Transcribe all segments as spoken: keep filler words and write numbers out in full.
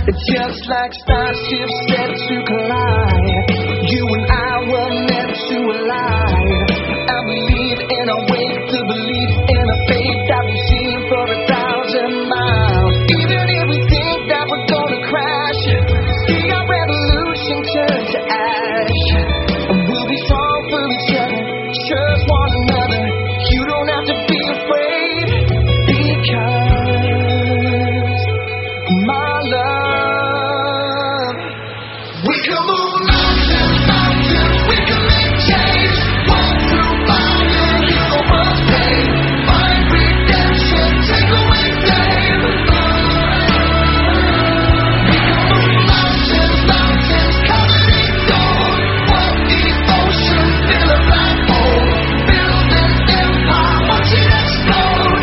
Just like starships set to collide, you and I were meant to align. I believe in a wake to belief in a faith that we've seen for a thousand miles. Even if we think that we're gonna crash, see our revolution turn to ash. And we'll be strong for each other, trust one another. You don't have to be afraid, because my love, we can move mountains, mountains, we can make change. Walk through fire, heal the world's pain. Find redemption, take away blame. We can move mountains, mountains, covered in gold. Walk the ocean, fill a black hole. Build an empire, watch it explode.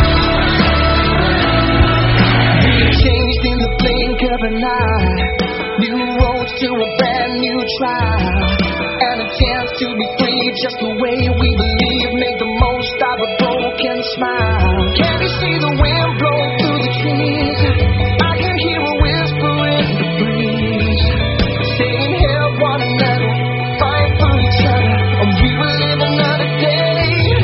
We changed in the blink of an eye. New roads to a brand new trial, and a chance to be free just the way we believe. Make the most of a broken smile. Can you see the wind blow through the trees? I can hear a whisper in the breeze, saying help one another, fight for each other, and we will live another day.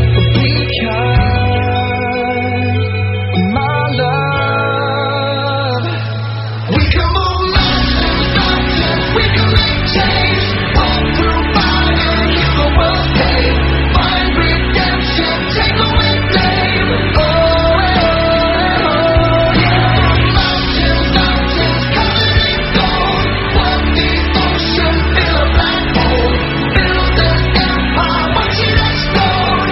Because my love, we can move mountains, mountains, we can make change. Walk through fire, heal the world's pain. Find redemption, take away blame. Oh, oh, oh, yeah. Mountains, mountains, covered in gold. Walk the ocean, fill a black hole. Build an empire, watch it explode.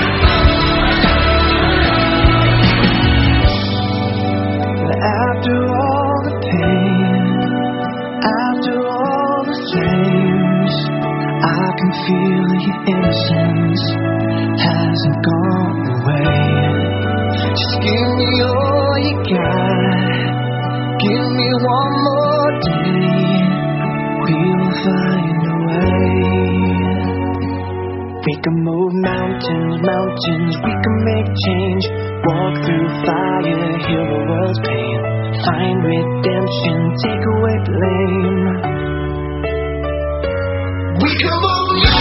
After all the pain, after all the flames, I can feel your innocence hasn't gone away. Just give me all you got, give me one more day, we'll find a way. We can move mountains, mountains, we can make change. Walk through fire, heal the world's pain. Find redemption, take away blame. We can move.